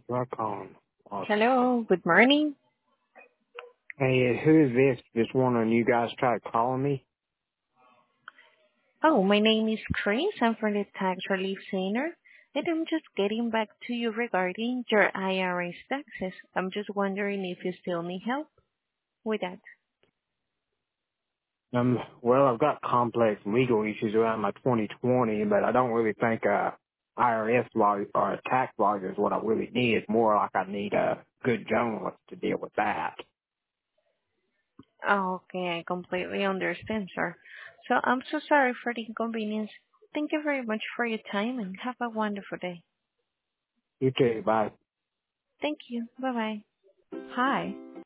Rock on. Awesome. Hello, good morning. Hey, who is this? Just wondering, you guys tried calling me? Oh, my name is Chris. I'm from the Tax Relief Center, and I'm just getting back to you regarding your IRS taxes. I'm just wondering if you still need help with that. Well, I've got complex legal issues around my 2020, but I don't really think, IRS law or tax law is what I really need. It's more like I need a good journalist to deal with that. Oh, okay, I completely understand, sir. So I'm so sorry for the inconvenience. Thank you very much for your time and have a wonderful day. You too, bye. Thank you. Bye-bye. Hi,